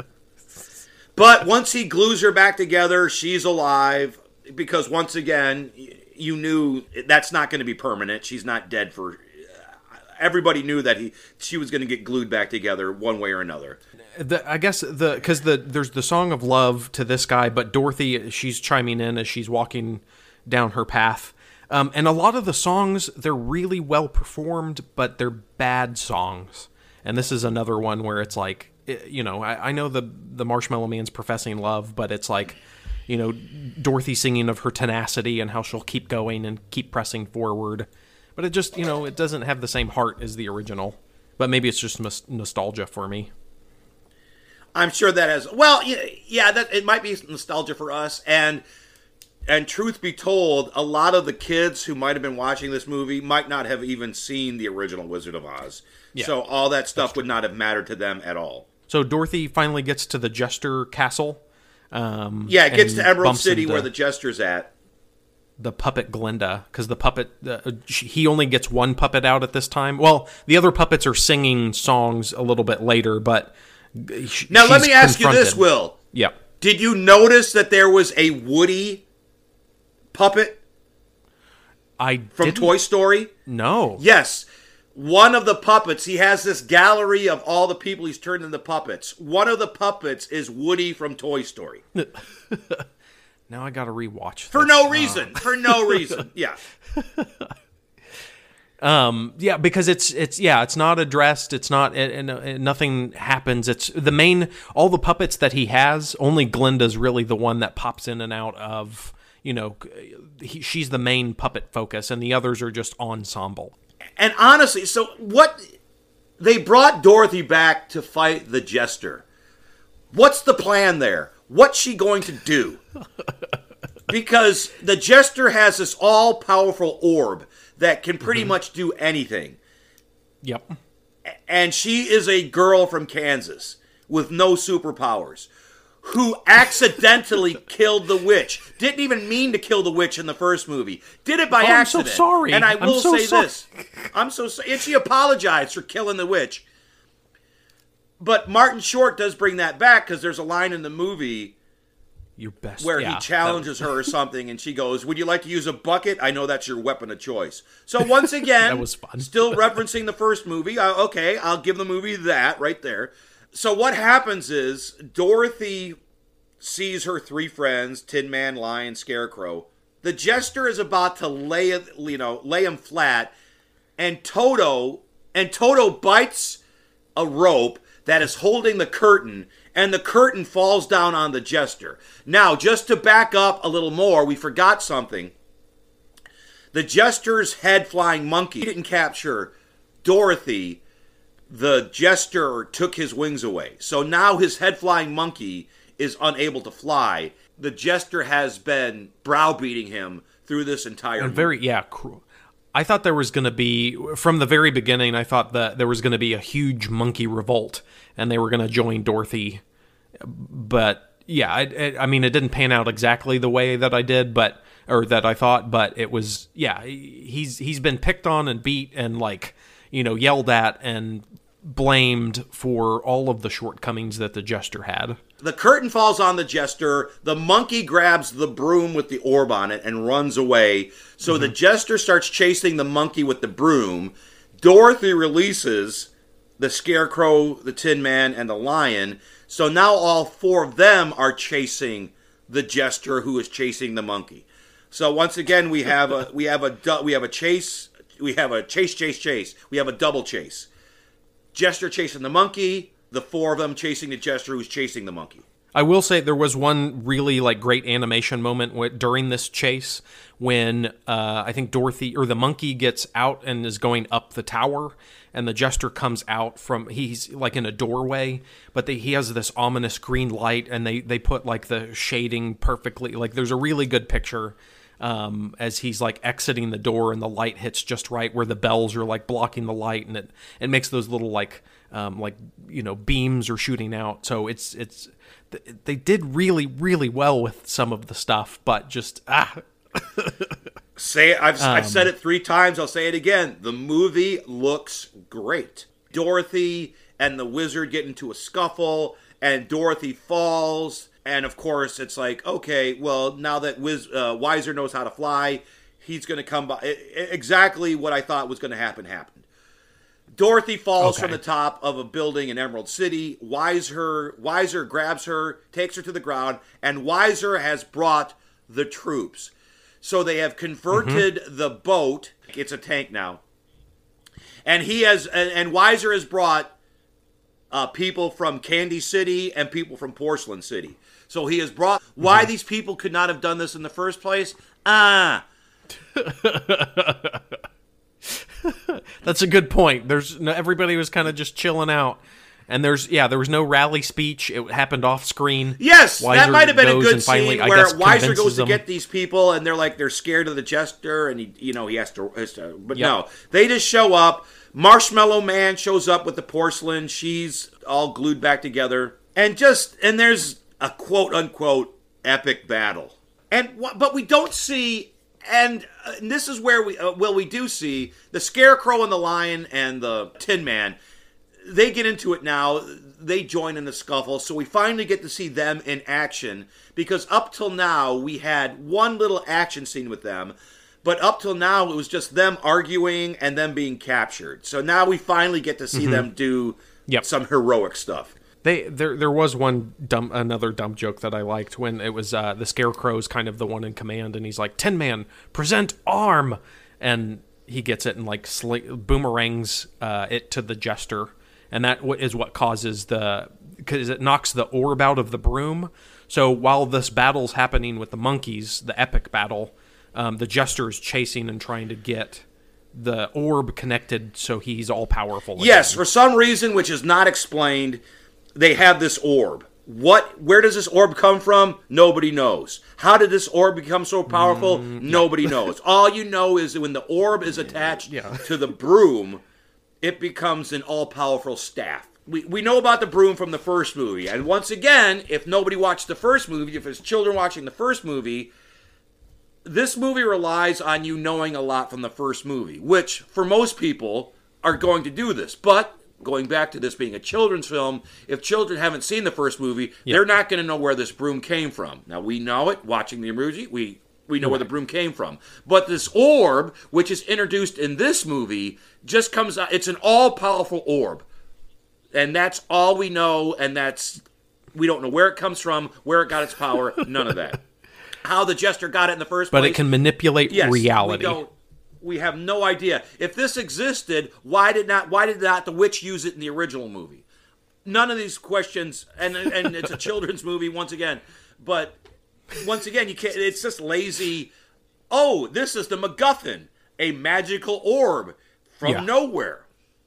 but once he glues her back together, she's alive. Because once again, you knew that's not going to be permanent. She's not dead for. Everybody knew that he she was going to get glued back together one way or another. The, I guess the because the there's the song of love to this guy, but Dorothy, she's chiming in as she's walking down her path. Um, and a lot of the songs, they're really well performed, but they're bad songs. And this is another one where it's like, you know, I, I know the the Marshmallow Man's professing love, but it's like, you know, Dorothy singing of her tenacity and how she'll keep going and keep pressing forward. But it just, you know, it doesn't have the same heart as the original. But maybe it's just nos- nostalgia for me. I'm sure that has, well, yeah, that it might be nostalgia for us. And and truth be told, a lot of the kids who might have been watching this movie might not have even seen the original Wizard of Oz. Yeah, so all that stuff would not have mattered to them at all. So Dorothy finally gets to the Jester Castle. Um, yeah, it gets to Emerald City where the Jester's at. The puppet Glinda, because the puppet, uh, he only gets one puppet out at this time. Well, the other puppets are singing songs a little bit later, but sh- now let me ask confronted. you this, Will. Yeah. Did you notice that there was a Woody puppet? I from didn't. Toy Story? No. Yes. One of the puppets, he has this gallery of all the people he's turned into puppets. One of the puppets is Woody from Toy Story. Now I got to rewatch for this. no reason. Uh. For no reason. Yeah. um. Yeah, because it's it's yeah, it's not addressed. It's not. And it, it, nothing happens. It's the main. All the puppets that he has. Only Glinda's really the one that pops in and out of. You know, he, she's the main puppet focus, and the others are just ensemble. And honestly, so what? They brought Dorothy back to fight the Jester. What's the plan there? What's she going to do? Because the Jester has this all-powerful orb that can pretty mm-hmm. much do anything. Yep. And she is a girl from Kansas with no superpowers who accidentally killed the witch. Didn't even mean to kill the witch in the first movie. Did it by oh, accident. I'm so sorry. And I will I'm so say sorry. this. I'm so sorry. And she apologized for killing the witch. But Martin Short does bring that back because there's a line in the movie Your best, where yeah, he challenges her or something, and she goes, "Would you like to use a bucket? I know that's your weapon of choice." So once again, that was fun. Still referencing the first movie. Uh, okay, I'll give the movie that right there. So what happens is Dorothy sees her three friends, Tin Man, Lion, Scarecrow. The Jester is about to lay it, you know, lay him flat, and Toto and Toto bites a rope that is holding the curtain, and the curtain falls down on the Jester. Now, just to back up a little more, we forgot something. The Jester's head-flying monkey didn't capture Dorothy. The Jester took his wings away. So now his head-flying monkey is unable to fly. The Jester has been browbeating him through this entire and very, yeah, cruel. I thought there was going to be, from the very beginning, I thought that there was going to be a huge monkey revolt, and they were going to join Dorothy. But, yeah, I, I mean, it didn't pan out exactly the way that I did, but or that I thought, but it was, yeah, he's he's been picked on and beat and, like, you know, yelled at and blamed for all of the shortcomings that the Jester had. The curtain falls on the Jester. The monkey grabs the broom with the orb on it and runs away. So mm-hmm. the Jester starts chasing the monkey with the broom. Dorothy releases the Scarecrow, the Tin Man, and the Lion. So now all four of them are chasing the Jester, who is chasing the monkey. So once again, we have a we have a we have a chase. We have a chase, chase, chase. We have a double chase. Jester chasing the monkey, the four of them chasing the Jester who's chasing the monkey. I will say there was one really like great animation moment w- during this chase when uh, I think Dorothy or the monkey gets out and is going up the tower, and the Jester comes out from he's like in a doorway, but they, he has this ominous green light, and they they put like the shading perfectly. Like there's a really good picture. Um, as he's like exiting the door and the light hits just right where the bells are like blocking the light, and it, it makes those little like um, like you know beams are shooting out. So it's it's they did really really well with some of the stuff, but just ah. Say it, I've um, I've said it three times. I'll say it again. The movie looks great. Dorothy and the wizard get into a scuffle, and Dorothy falls. And, of course, it's like, okay, well, now that Wiz, uh, Weiser knows how to fly, he's going to come by. It, exactly what I thought was going to happen happened. Dorothy falls okay. from the top of a building in Emerald City. Weiser, Weiser grabs her, takes her to the ground, and Weiser has brought the troops. So they have converted mm-hmm. the boat. It's a tank now. And he has, and, and Weiser has brought uh, people from Candy City and people from Porcelain City. So he has brought... Why these people could not have done this in the first place? Ah. That's a good point. There's no, everybody was kind of just chilling out. And there's... Yeah, there was no rally speech. It happened off screen. Yes! Weiser that might have been a good finally, scene where Weiser goes them. to get these people and they're like, they're scared of the Jester and, he, you know, he has to... Has to but yep. no. They just show up. Marshmallow Man shows up with the porcelain. She's all glued back together. And just... And there's... a quote-unquote epic battle. And But we don't see, and, uh, and this is where we, uh, well, we do see the Scarecrow and the Lion and the Tin Man. They get into it now. They join in the scuffle, so we finally get to see them in action, because up till now, we had one little action scene with them, but up till now, it was just them arguing and them being captured. So now we finally get to see mm-hmm. them do yep. some heroic stuff. They there there was one dumb another dumb joke that I liked when it was uh, the Scarecrow's kind of the one in command, and he's like, Tin Man, present arm, and he gets it and like sl- boomerangs uh, it to the Jester, and that is what causes the because it knocks the orb out of the broom. So while this battle's happening with the monkeys, the epic battle, um, the Jester is chasing and trying to get the orb connected so he's all powerful. Yes, for some reason which is not explained. They have this orb. What? Where does this orb come from? Nobody knows. How did this orb become so powerful? Mm, Nobody yeah. knows. All you know is that when the orb is attached yeah. to the broom, it becomes an all-powerful staff. We we know about the broom from the first movie. And once again, if nobody watched the first movie, if it's children watching the first movie, this movie relies on you knowing a lot from the first movie, which, for most people, are going to do this. But... going back to this being a children's film, if children haven't seen the first movie, yep. they're not going to know where this broom came from. Now, we know it, watching the movie, we, we know right. where the broom came from. But this orb, which is introduced in this movie, just comes out, it's an all-powerful orb. And that's all we know, and that's, we don't know where it comes from, where it got its power, none of that. How the Jester got it in the first but place. But it can manipulate yes, reality. We don't, We have no idea. If this existed, why did not why did not the witch use it in the original movie? None of these questions, and and it's a children's movie once again. But once again, you can't. It's just lazy. Oh, this is the MacGuffin, a magical orb from yeah. nowhere.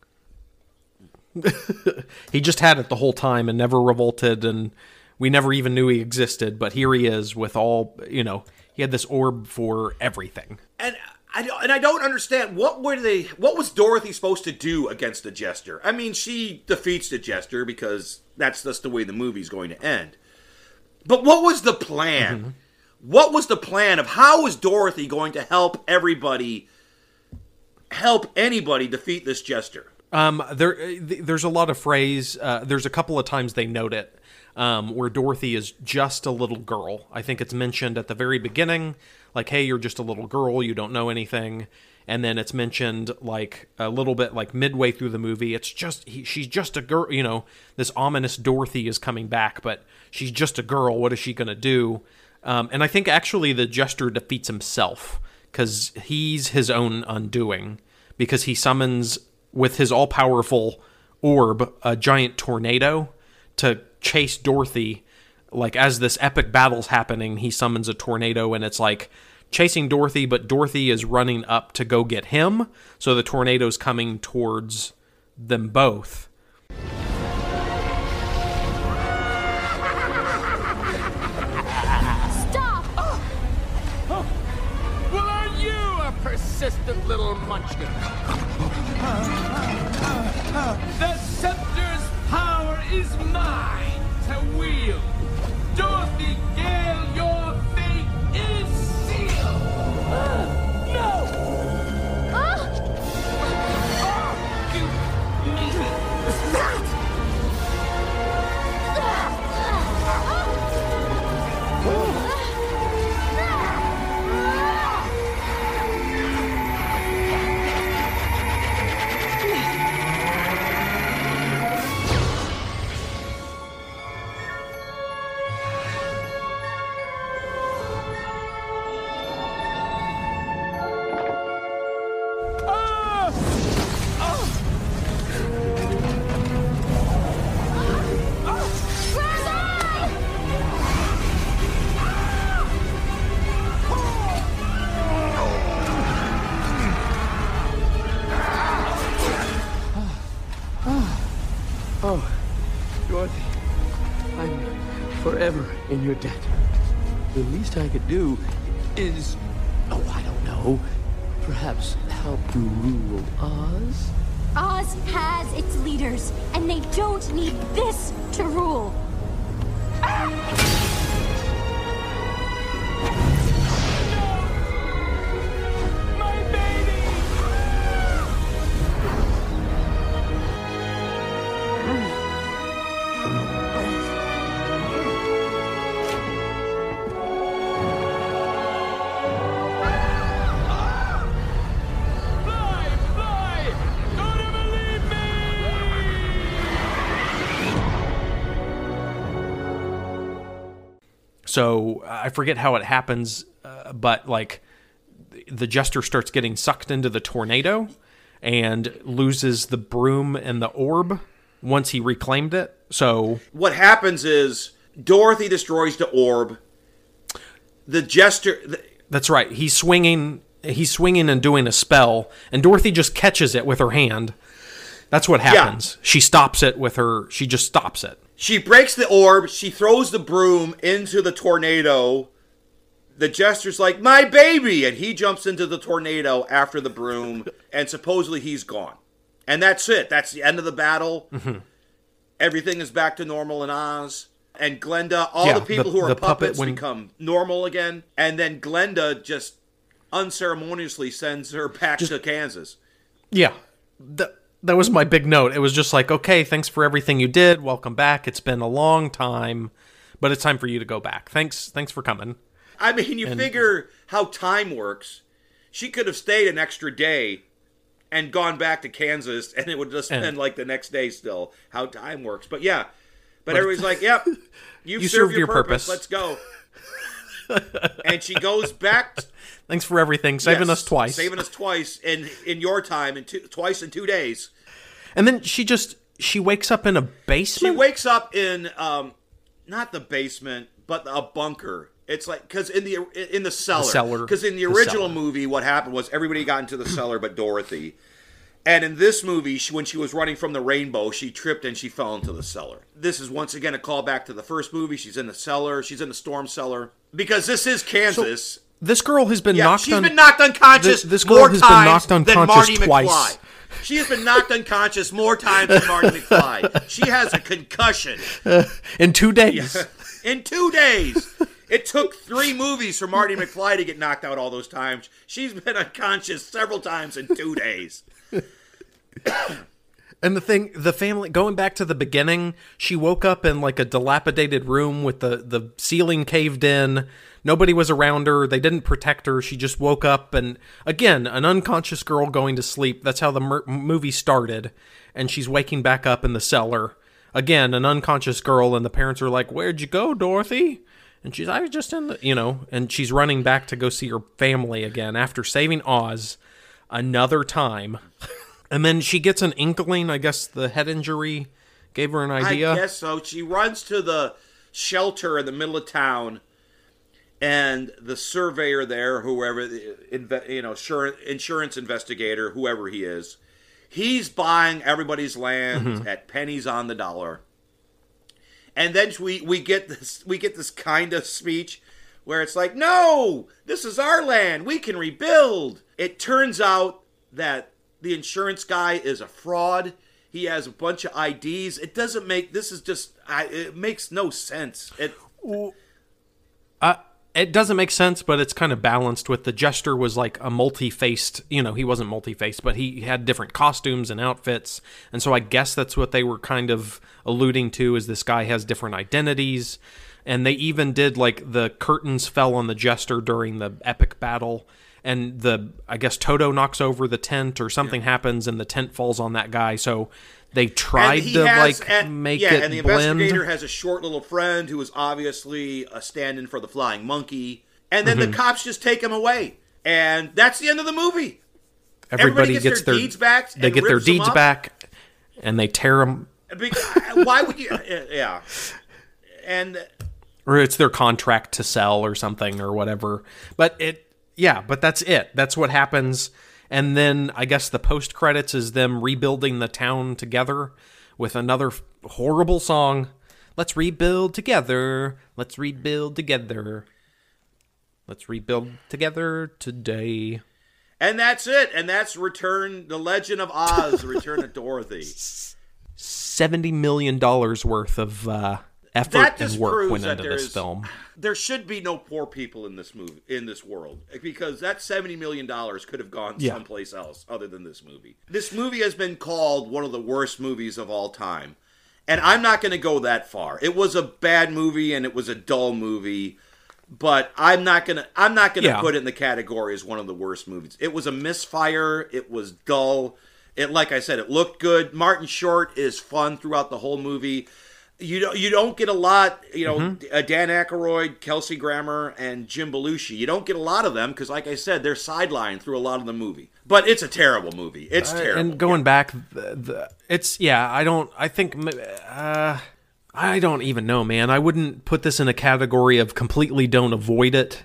He just had it the whole time and never revolted, and we never even knew he existed. But here he is with all you know. He had this orb for everything. And. I don't, and I don't understand, what were they, what was Dorothy supposed to do against the Jester? I mean, she defeats the Jester because that's just the way the movie's going to end. But what was the plan? Mm-hmm. what was the plan of how was Dorothy going to help everybody, help anybody defeat this jester? Um, there, there's a lot of phrase. Uh, there's a couple of times they note it um, where Dorothy is just a little girl. I think it's mentioned at the very beginning, like, "Hey, you're just a little girl. You don't know anything." And then it's mentioned like a little bit like midway through the movie. It's just he, she's just a girl. You know, this ominous Dorothy is coming back, but she's just a girl. What is she gonna do? Um, and I think actually the jester defeats himself because he's his own undoing because he summons with his all-powerful orb a giant tornado to chase Dorothy. Like as this epic battle's happening, he summons a tornado and it's like chasing Dorothy, but Dorothy is running up to go get him, so the tornado's coming towards them both. Stop! Oh. Oh. Well, are you a persistent little munchkin? The scepter's power is mine to wield. Dorothy Gale, your fate is sealed. No! Ah! Oh, Dorothy, I'm forever in your debt. The least I could do is, oh, I don't know, perhaps help you rule Oz? Oz has its leaders, and they don't need this to rule. So I forget how it happens, uh, but like the jester starts getting sucked into the tornado and loses the broom and the orb once he reclaimed it. So what happens is Dorothy destroys the orb. The jester... The, That's right. He's swinging, he's swinging and doing a spell, and Dorothy just catches it with her hand. That's what happens. Yeah. She stops it with her... She just stops it. She breaks the orb. She throws the broom into the tornado. The jester's like, "My baby!" And he jumps into the tornado after the broom, and supposedly he's gone. And that's it. That's the end of the battle. Mm-hmm. Everything is back to normal in Oz. And Glenda, all yeah, the people the, who are puppets puppet when... become normal again. And then Glenda just unceremoniously sends her back just... to Kansas. Yeah. The... That was my big note. It was just like, okay, thanks for everything you did. Welcome back. It's been a long time, but it's time for you to go back. Thanks thanks for coming. I mean, you and, figure how time works. She could have stayed an extra day and gone back to Kansas, and it would just been like the next day still, how time works. But yeah, but, but everybody's like, yep, you've you served, served your, your purpose. purpose. Let's go. And she goes back... T- Thanks for everything. Saving yes, us twice. Saving us twice in, in your time, in two, twice in two days. And then she just, she wakes up in a basement? She wakes up in, um, not the basement, but a bunker. It's like, because in the in the cellar. The cellar. Because in the original the movie, what happened was everybody got into the cellar but Dorothy. And in this movie, she, when she was running from the rainbow, she tripped and she fell into the cellar. This is once again a callback to the first movie. She's in the cellar. She's in the storm cellar. Because this is Kansas. So, this girl has been yeah, knocked she's un- been knocked unconscious this, this girl more has times been knocked unconscious than Marty twice. McFly. She has been knocked unconscious more times than Marty McFly. She has a concussion. Uh, in two days. Yeah. In two days. It took three movies for Marty McFly to get knocked out all those times. She's been unconscious several times in two days. And the thing, the family, going back to the beginning, she woke up in like a dilapidated room with the, the ceiling caved in. Nobody was around her. They didn't protect her. She just woke up and, again, an unconscious girl going to sleep. That's how the mer- movie started. And she's waking back up in the cellar. Again, an unconscious girl, and the parents are like, "Where'd you go, Dorothy?" And she's, "I was just in the," you know, and she's running back to go see her family again after saving Oz another time. And then she gets an inkling, I guess the head injury gave her an idea. I guess so. She runs to the shelter in the middle of town, and the surveyor there, whoever, you know, insurance investigator, whoever he is, he's buying everybody's land mm-hmm. at pennies on the dollar. And then we, we get this we get this kind of speech where it's like, "No, this is our land. We can rebuild." It turns out that the insurance guy is a fraud. He has a bunch of I Ds. It doesn't make, this is just, I, it makes no sense. It, uh, it doesn't make sense, but it's kind of balanced with the Jester was like a multi-faced, you know, he wasn't multi-faced, but he had different costumes and outfits. And so I guess that's what they were kind of alluding to, is this guy has different identities. And they even did like the curtains fell on the Jester during the epic battle. And the, I guess Toto knocks over the tent or something yeah. happens and the tent falls on that guy. So they tried to has, like and, make yeah, it and the blend. Investigator has a short little friend who is obviously a stand-in for the flying monkey. And then mm-hmm. the cops just take him away. And that's the end of the movie. Everybody, Everybody gets, gets their, their deeds back. They get their deeds back and they tear them. Why would you? Yeah. And... Or it's their contract to sell or something or whatever. But it... Yeah, but that's it. That's what happens. And then I guess the post credits is them rebuilding the town together with another f- horrible song. Let's rebuild together. Let's rebuild together. Let's rebuild together today. And that's it. And that's Return, The Legend of Oz, The Return of Dorothy. seventy million dollars worth of uh, effort and work went into this film. There should be no poor people in this movie, in this world, because that seventy million dollars could have gone yeah. someplace else other than this movie. This movie has been called one of the worst movies of all time. And I'm not going to go that far. It was a bad movie and it was a dull movie, but I'm not going to I'm not going to yeah. put it in the category as one of the worst movies. It was a misfire, it was dull. It like I said, it looked good. Martin Short is fun throughout the whole movie. You don't, you don't get a lot, you know, mm-hmm. Dan Aykroyd, Kelsey Grammer, and Jim Belushi. You don't get a lot of them because, like I said, they're sidelined through a lot of the movie. But it's a terrible movie. It's uh, terrible. And going yeah. back, the, the, it's, yeah, I don't, I think, uh, I don't even know, man. I wouldn't put this in a category of completely don't avoid it.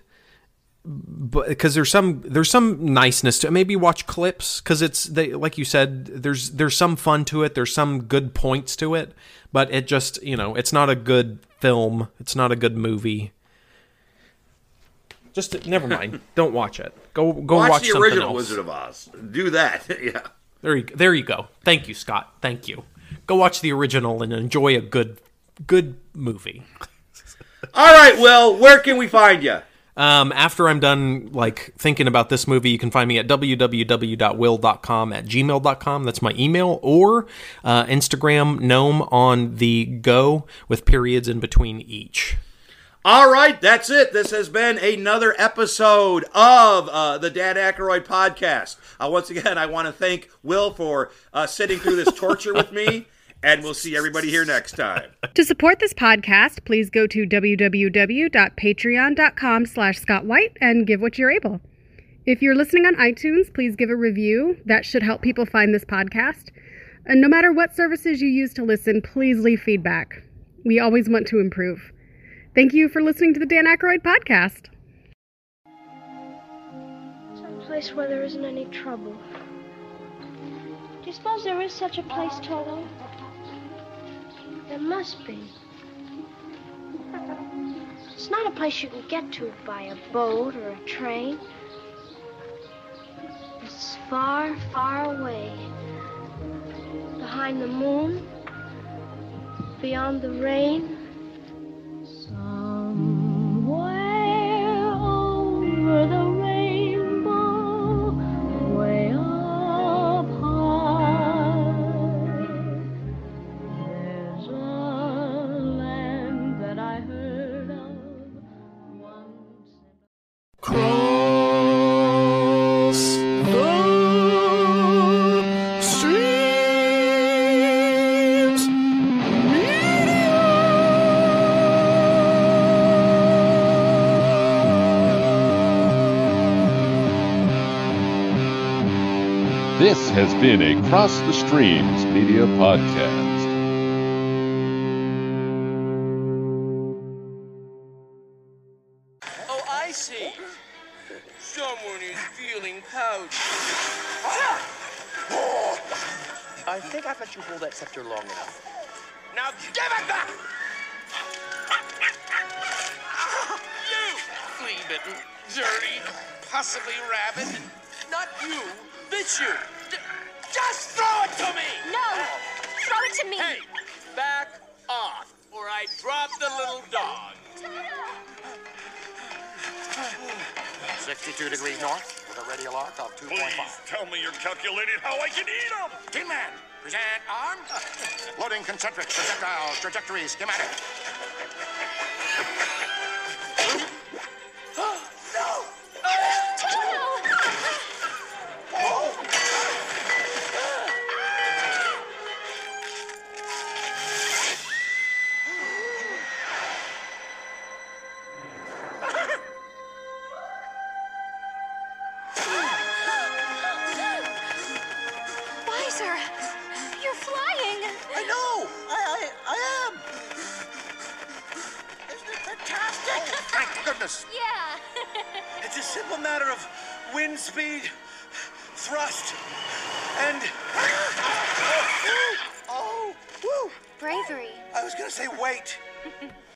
But because there's some there's some niceness to it. Maybe watch clips because it's they like you said there's there's some fun to it, there's some good points to it, but it just, you know, it's not a good film, it's not a good movie. Just never mind. Don't watch it. Go go watch, watch the original else. Wizard of Oz. Do that. Yeah. There you there you go. Thank you, Scott. Thank you. Go watch the original and enjoy a good good movie. All right, Will, where can we find you? Um, after I'm done, like, thinking about this movie, you can find me at w w w dot will dot com at gmail dot com. That's my email. Or uh, Instagram, Gnome on the go with periods in between each. All right, that's it. This has been another episode of uh, the Dan Aykroyd podcast. Uh, once again, I want to thank Will for uh, sitting through this torture with me. And we'll see everybody here next time. To support this podcast, please go to w w w dot patreon dot com slash Scott White and give what you're able. If you're listening on iTunes, please give a review. That should help people find this podcast. And no matter what services you use to listen, please leave feedback. We always want to improve. Thank you for listening to the Dan Aykroyd podcast. Some place where there isn't any trouble. Do you suppose there is such a place, Toto? There must be. It's not a place you can get to by a boat or a train. It's far, far away. Behind the moon. Beyond the rain. Somewhere. has been a Cross the Streams media podcast. Oh, I see. Someone is feeling pouty. I think I've let you hold that scepter long enough. Now give it back! You! Flea-bitten, dirty, possibly rabid. Not you, this you. D- just throw it to me! No! Throw it to me! Hey, back off, or I drop the little dog. sixty-two degrees north with a radial arc of two point five. Please tell me you're calculating how I can eat them! Tin Man, present arm. Loading concentric projectiles, trajectory schematic. No! Weiser, you're flying. I know! I, I, I am! Isn't it fantastic? Thank goodness. Yeah. It's a simple matter of wind speed, thrust, and... Oh! Woo! Bravery. I was gonna say wait.